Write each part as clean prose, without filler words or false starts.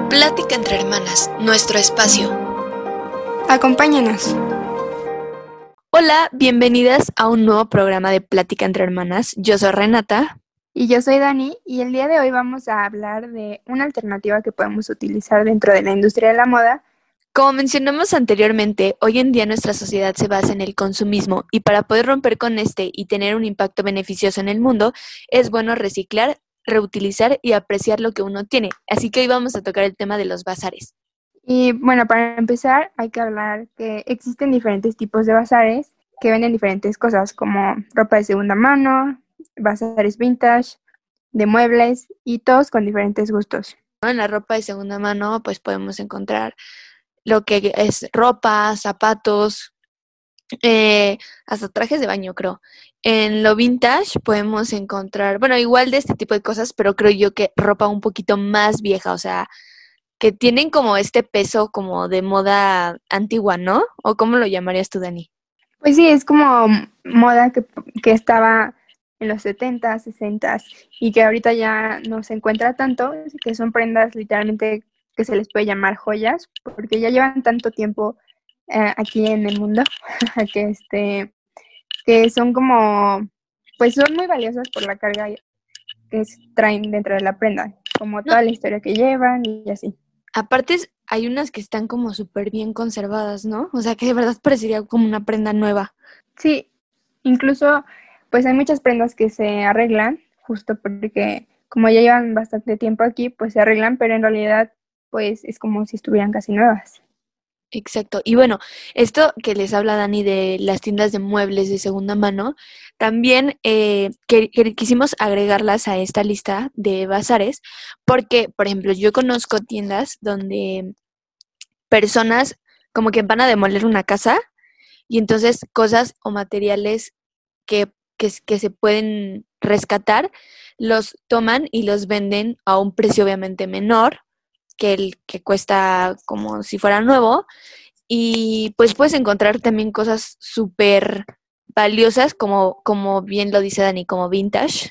Plática entre hermanas, nuestro espacio. Acompáñanos. Hola, bienvenidas a un nuevo programa de Plática entre hermanas. Yo soy Renata. Y yo soy Dani, y el día de hoy vamos a hablar de una alternativa que podemos utilizar dentro de la industria de la moda. Como mencionamos anteriormente, hoy en día nuestra sociedad se basa en el consumismo y para poder romper con este y tener un impacto beneficioso en el mundo, es bueno reciclar, reutilizar y apreciar lo que uno tiene. Así que hoy vamos a tocar el tema de los bazares. Y bueno, para empezar hay que hablar que existen diferentes tipos de bazares que venden diferentes cosas como ropa de segunda mano, bazares vintage, de muebles y todos con diferentes gustos. En la ropa de segunda mano, pues podemos encontrar lo que es ropa, zapatos, hasta trajes de baño, creo. En lo vintage podemos encontrar, bueno, igual de este tipo de cosas, pero creo yo que ropa un poquito más vieja, o sea, que tienen como este peso como de moda antigua, ¿no? ¿O cómo lo llamarías tú, Dani? Pues sí, es como moda que estaba en los 70, 60 y que ahorita ya no se encuentra tanto, que son prendas literalmente que se les puede llamar joyas, porque ya llevan tanto tiempo aquí en el mundo que son como, pues son muy valiosas por la carga traen dentro de la prenda, como No, toda la historia que llevan y así. aparte hay unas que están como súper bien conservadas, ¿no? O sea, que de verdad parecería como una prenda nueva. Sí, incluso pues hay muchas prendas que se arreglan justo porque como ya llevan bastante tiempo aquí, pues se arreglan, pero en realidad pues es como si estuvieran casi nuevas. Exacto. Y bueno, esto que les habla Dani de las tiendas de muebles de segunda mano, también quisimos agregarlas a esta lista de bazares, porque, por ejemplo, yo conozco tiendas donde personas como que van a demoler una casa y entonces cosas o materiales que se pueden rescatar, los toman y los venden a un precio obviamente menor que el que cuesta como si fuera nuevo y pues puedes encontrar también cosas súper valiosas, como bien lo dice Dani, como vintage,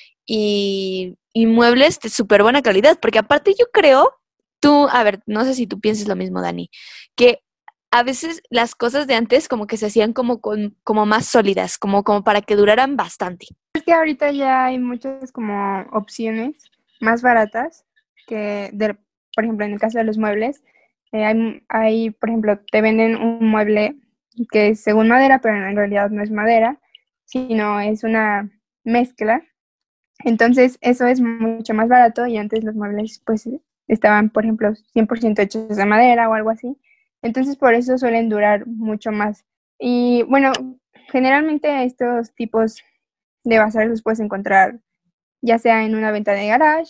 y muebles de súper buena calidad, porque aparte yo creo, a ver, no sé si tú piensas lo mismo, Dani, que a veces las cosas de antes como que se hacían como más sólidas, como para que duraran bastante. Es que ahorita ya hay muchas como opciones más baratas por ejemplo, en el caso de los muebles, por ejemplo, te venden un mueble que es según madera, pero en realidad no es madera, sino es una mezcla. Entonces, eso es mucho más barato y antes los muebles pues estaban, por ejemplo, 100% hechos de madera o algo así. Entonces, por eso suelen durar mucho más. Y bueno, generalmente estos tipos de bazares los puedes encontrar ya sea en una venta de garage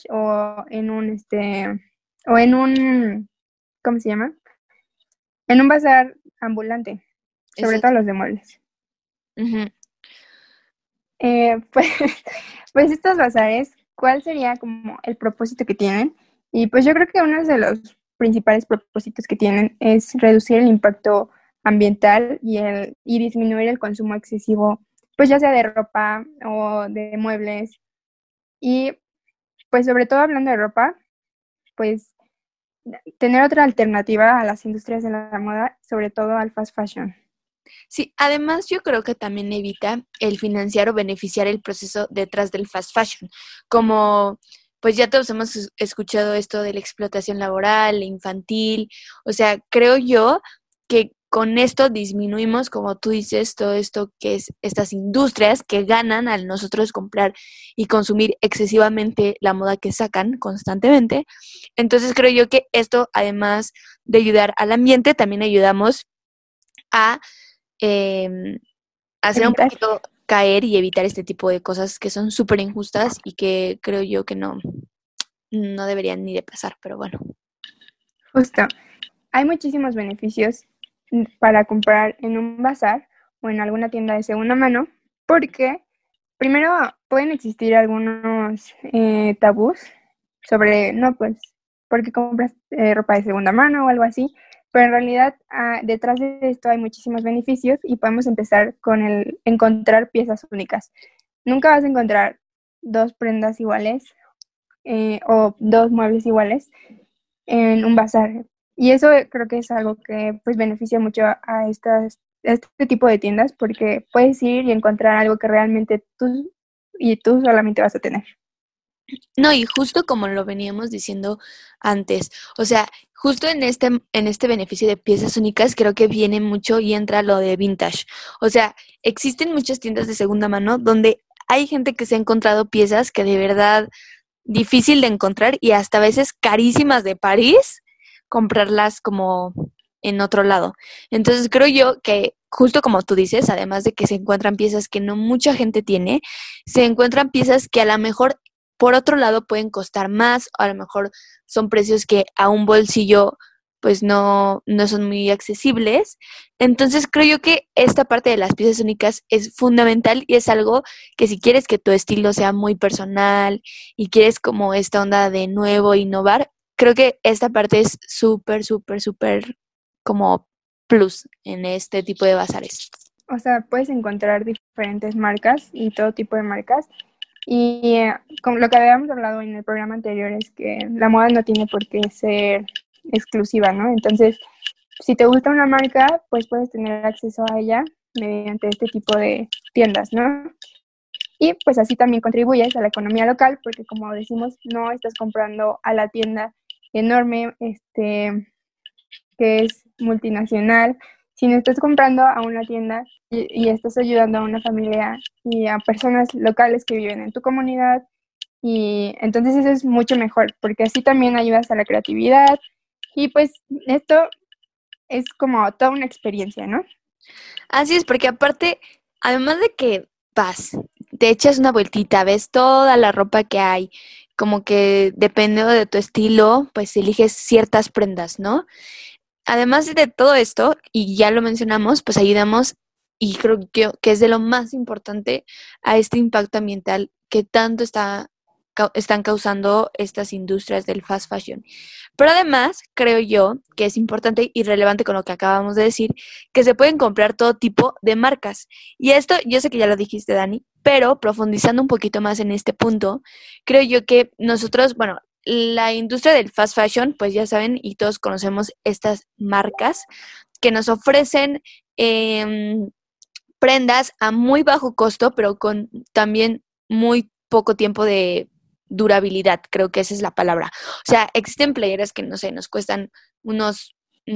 o en un, ¿cómo se llama? En un bazar ambulante, sobre todo Exacto. los de muebles. Ujú. Pues, pues estos bazares, ¿cuál sería como el propósito que tienen? Y pues yo creo que uno de los principales propósitos que tienen es reducir el impacto ambiental y disminuir el consumo excesivo, pues ya sea de ropa o de muebles. Y pues sobre todo hablando de ropa, pues tener otra alternativa a las industrias de la moda, sobre todo al fast fashion. Sí, además yo creo que también evita el financiar o beneficiar el proceso detrás del fast fashion, como pues ya todos hemos escuchado esto de la explotación laboral, infantil, o sea, creo yo que con esto disminuimos, como tú dices, todo esto que es estas industrias que ganan al nosotros comprar y consumir excesivamente la moda que sacan constantemente. Entonces creo yo que esto, además de ayudar al ambiente, también ayudamos a eh, hacer un Evitar. poquito caer y evitar este tipo de cosas que son súper injustas y que creo yo que no deberían ni de pasar, pero bueno. Justo. Hay muchísimos beneficios para comprar en un bazar o en alguna tienda de segunda mano, porque primero pueden existir algunos tabús sobre, no, pues, porque compras ropa de segunda mano o algo así, pero en realidad detrás de esto hay muchísimos beneficios y podemos empezar con el encontrar piezas únicas. Nunca vas a encontrar dos prendas iguales o dos muebles iguales en un bazar. Y eso creo que es algo que pues beneficia mucho a este tipo de tiendas porque puedes ir y encontrar algo que realmente tú solamente vas a tener. No, y justo como lo veníamos diciendo antes, o sea, justo en este beneficio de piezas únicas, creo que viene mucho y entra lo de vintage. O sea, existen muchas tiendas de segunda mano donde hay gente que se ha encontrado piezas que de verdad difícil de encontrar y hasta a veces carísimas de París, comprarlas como en otro lado. Entonces creo yo que justo como tú dices, además de que se encuentran piezas que no mucha gente tiene, se encuentran piezas que a lo mejor por otro lado pueden costar más, o a lo mejor son precios que a un bolsillo pues no son muy accesibles. Entonces creo yo que esta parte de las piezas únicas es fundamental y es algo que si quieres que tu estilo sea muy personal y quieres como esta onda de nuevo, innovar, creo que esta parte es súper, súper, súper como plus en este tipo de bazares. O sea, puedes encontrar diferentes marcas y todo tipo de marcas. Y con lo que habíamos hablado en el programa anterior es que la moda no tiene por qué ser exclusiva, ¿no? Entonces, si te gusta una marca, pues puedes tener acceso a ella mediante este tipo de tiendas, ¿no? Y pues así también contribuyes a la economía local, porque como decimos, no estás comprando a la tienda enorme, que es multinacional, sino estás comprando a una tienda y estás ayudando a una familia y a personas locales que viven en tu comunidad. Y entonces eso es mucho mejor, porque así también ayudas a la creatividad y pues esto es como toda una experiencia, ¿no? Así es, porque aparte, además de que vas, te echas una vueltita, ves toda la ropa que hay, como que dependiendo de tu estilo, pues eliges ciertas prendas, ¿no? Además de todo esto, y ya lo mencionamos, pues ayudamos, y creo que es de lo más importante, a este impacto ambiental que tanto están causando estas industrias del fast fashion. Pero además, creo yo que es importante y relevante con lo que acabamos de decir, que se pueden comprar todo tipo de marcas. Y esto, yo sé que ya lo dijiste, Dani, pero profundizando un poquito más en este punto, creo yo que nosotros, bueno, la industria del fast fashion, pues ya saben, y todos conocemos estas marcas que nos ofrecen prendas a muy bajo costo, pero con también muy poco tiempo de durabilidad, creo que esa es la palabra. O sea, existen playeras que, no sé, nos cuestan unos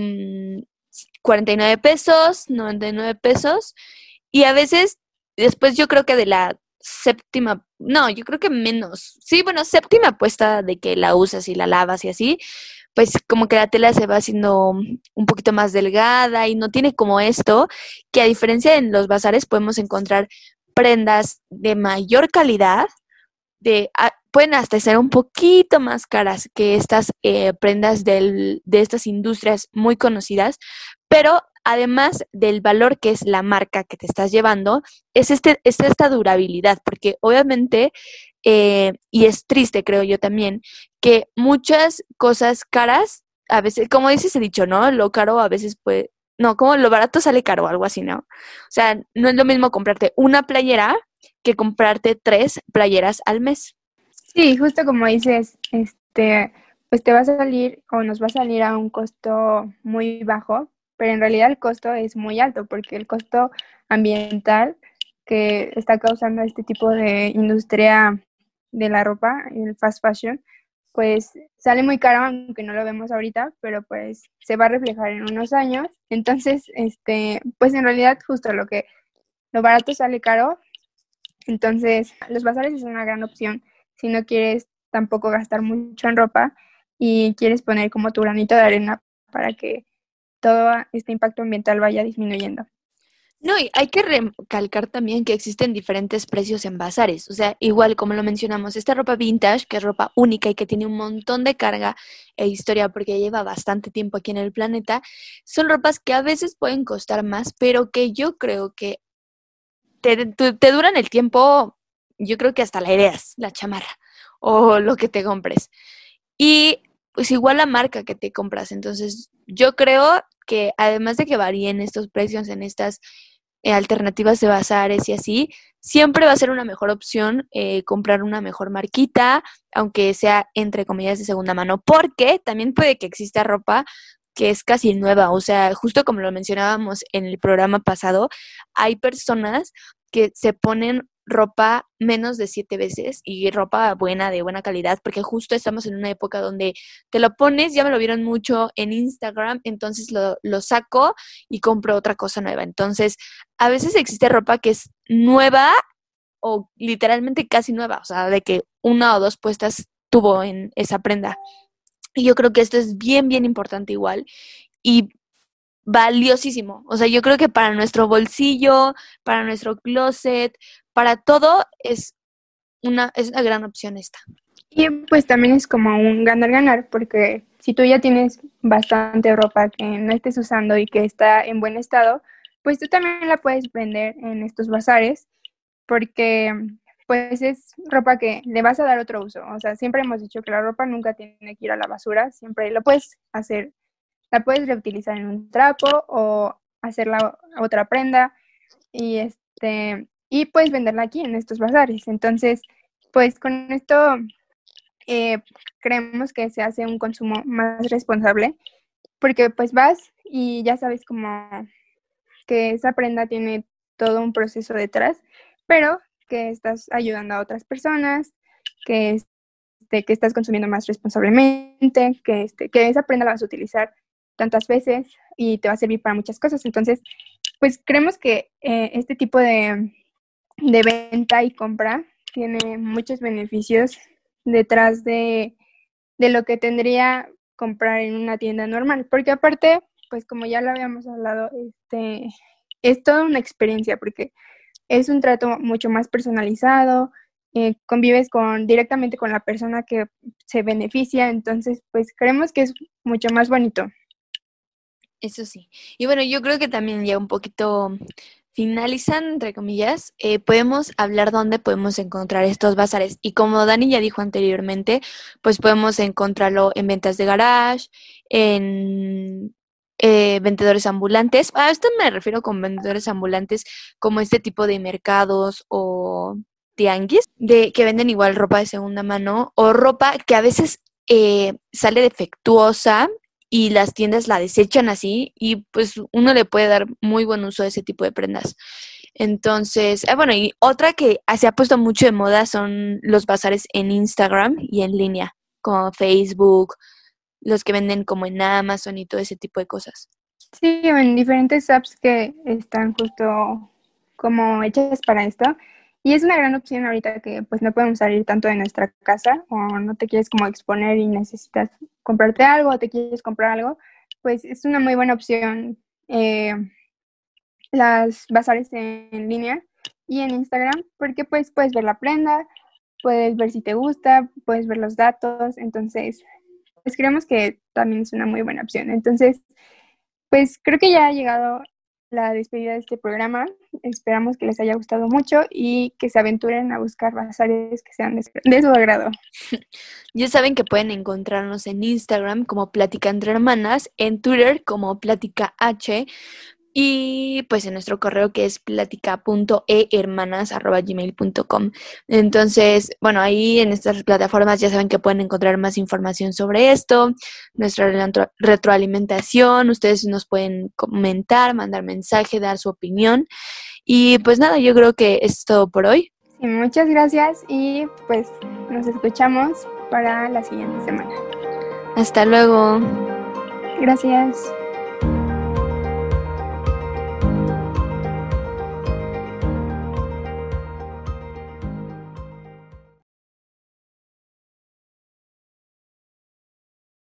49 pesos, 99 pesos, y a veces, después yo creo que de la séptima, no, yo creo que menos. Sí, bueno, séptima puesta de que la usas y la lavas y así, pues como que la tela se va haciendo un poquito más delgada y no tiene como esto, que a diferencia en los bazares podemos encontrar prendas de mayor calidad, pueden hasta ser un poquito más caras que estas prendas de estas industrias muy conocidas, pero además del valor que es la marca que te estás llevando, es esta durabilidad, porque obviamente, y es triste, creo yo también, que muchas cosas caras, a veces, como dices, he dicho, ¿no? Lo caro a veces puede, no, como lo barato sale caro, algo así, ¿no? O sea, no es lo mismo comprarte una playera que comprarte 3 playeras al mes. Sí, justo como dices, pues te va a salir o nos va a salir a un costo muy bajo, pero en realidad el costo es muy alto porque el costo ambiental que está causando este tipo de industria de la ropa, el fast fashion, pues sale muy caro, aunque no lo vemos ahorita, pero pues se va a reflejar en unos años. Entonces, pues en realidad justo lo barato sale caro, entonces los bazares es una gran opción si no quieres tampoco gastar mucho en ropa y quieres poner como tu granito de arena para que todo este impacto ambiental vaya disminuyendo. No, y hay que recalcar también que existen diferentes precios en bazares. O sea, igual como lo mencionamos, esta ropa vintage, que es ropa única y que tiene un montón de carga e historia porque lleva bastante tiempo aquí en el planeta, son ropas que a veces pueden costar más, pero que yo creo que te duran el tiempo, yo creo que hasta la heredas, la chamarra o lo que te compres. Y pues igual la marca que te compras. Entonces, yo creo que además de que varíen estos precios en estas alternativas de bazares y así, siempre va a ser una mejor opción comprar una mejor marquita, aunque sea entre comillas de segunda mano, porque también puede que exista ropa que es casi nueva, o sea, justo como lo mencionábamos en el programa pasado, hay personas que se ponen ropa menos de 7 veces y ropa buena, de buena calidad, porque justo estamos en una época donde te lo pones, ya me lo vieron mucho en Instagram, entonces lo saco y compro otra cosa nueva. Entonces, a veces existe ropa que es nueva o literalmente casi nueva, o sea, de que una o dos puestas tuvo en esa prenda. Y yo creo que esto es bien, bien importante igual y valiosísimo. O sea, yo creo que para nuestro bolsillo, para nuestro closet, para todo es una gran opción esta. Y pues también es como un ganar-ganar, porque si tú ya tienes bastante ropa que no estés usando y que está en buen estado, pues tú también la puedes vender en estos bazares, porque pues es ropa que le vas a dar otro uso. O sea, siempre hemos dicho que la ropa nunca tiene que ir a la basura, siempre lo puedes hacer, la puedes reutilizar en un trapo o hacerla otra prenda y puedes venderla aquí en estos bazares. Entonces, pues con esto eh, creemos que se hace un consumo más responsable, porque pues vas y ya sabes como que esa prenda tiene todo un proceso detrás, pero que estás ayudando a otras personas, que estás consumiendo más responsablemente, que esa prenda la vas a utilizar tantas veces y te va a servir para muchas cosas. Entonces, pues creemos que este tipo de venta y compra tiene muchos beneficios detrás de lo que tendría comprar en una tienda normal, porque aparte, pues como ya lo habíamos hablado, es toda una experiencia, porque es un trato mucho más personalizado, convives directamente con la persona que se beneficia, entonces pues creemos que es mucho más bonito. Eso sí. Y bueno, yo creo que también ya un poquito finalizando, entre comillas, podemos hablar dónde podemos encontrar estos bazares. Y como Dani ya dijo anteriormente, pues podemos encontrarlo en ventas de garage, en vendedores ambulantes. A esto me refiero con vendedores ambulantes como este tipo de mercados o tianguis, que venden igual ropa de segunda mano o ropa que a veces sale defectuosa y las tiendas la desechan así y pues uno le puede dar muy buen uso a ese tipo de prendas. Entonces, bueno, y otra que se ha puesto mucho de moda son los bazares en Instagram y en línea, como Facebook, los que venden como en Amazon y todo ese tipo de cosas. Sí, en diferentes apps que están justo como hechas para esto. Y es una gran opción ahorita que pues no podemos salir tanto de nuestra casa o no te quieres como exponer y necesitas comprarte algo o te quieres comprar algo, pues es una muy buena opción las bazares en línea y en Instagram, porque pues puedes ver la prenda, puedes ver si te gusta, puedes ver los datos, entonces pues creemos que también es una muy buena opción. Entonces, pues creo que ya ha llegado la despedida de este programa. Esperamos que les haya gustado mucho y que se aventuren a buscar bazares que sean de su agrado. Ya saben que pueden encontrarnos en Instagram como Plática entre Hermanas, en Twitter como Plática H y pues en nuestro correo que es plática.ehermanas@gmail.com. Entonces, bueno, ahí en estas plataformas ya saben que pueden encontrar más información sobre esto, nuestra retroalimentación, ustedes nos pueden comentar, mandar mensaje, dar su opinión. Y pues nada, yo creo que es todo por hoy. Sí, muchas gracias y pues nos escuchamos para la siguiente semana. Hasta luego. Gracias.